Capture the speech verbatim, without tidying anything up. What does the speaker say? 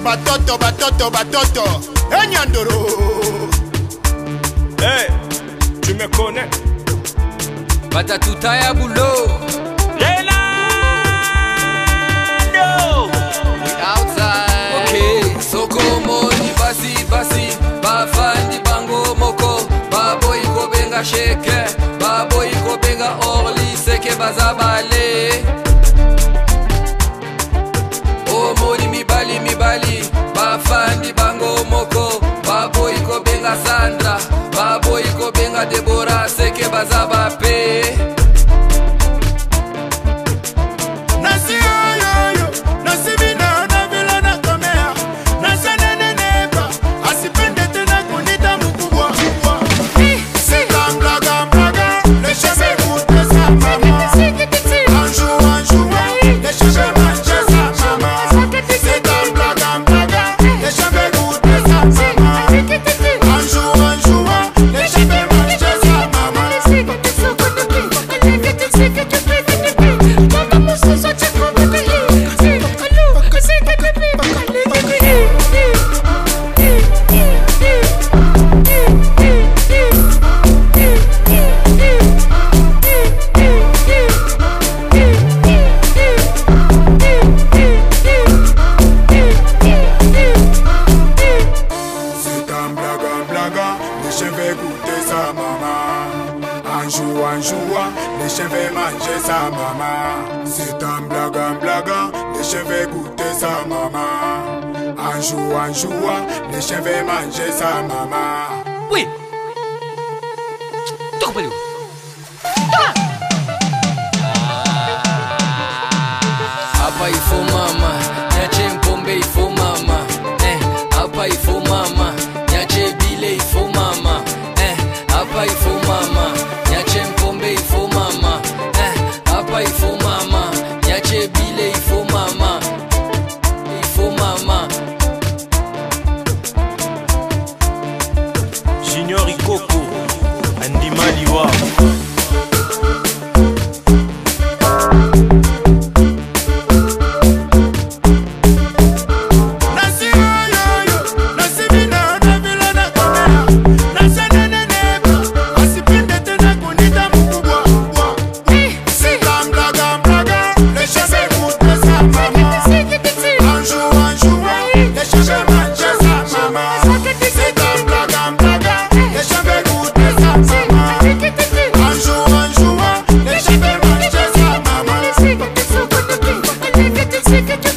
Batoto, batoto, batoto. Hey Nyandoro. Hey, tu me connais. Batatuta ya boulot. Leonardo. We outside. Okay, soko moni basi basi. Bafandi bango moko. Baboy ko benga sheke. Baboy ko benga orli seke bazabale. Oh moni mi bali mi bali. Bafandi bango moko. Baboy ko benga Sandra. Baboy ko benga Deborah seke bazaba pe. Les chiens veulent goûter sa maman. Un jour, un jour, les chiens veulent manger sa maman. C'est un blague, un blague. Les chiens veulent goûter sa maman. Un jour, un jour, les chiens veulent manger sa maman. Oui. Toc palio. Apa il faut mama, nyache mpombe il faut mama. Eh, apa il faut mama, nyache bile il faut mama. Eh, apa il faut mama, nyache mpombe il faut mama. Eh, apa il faut mama, nyache bile il faut mama. Il faut mama. Junior Ikoko, Andy Maliwa. Take it, take it.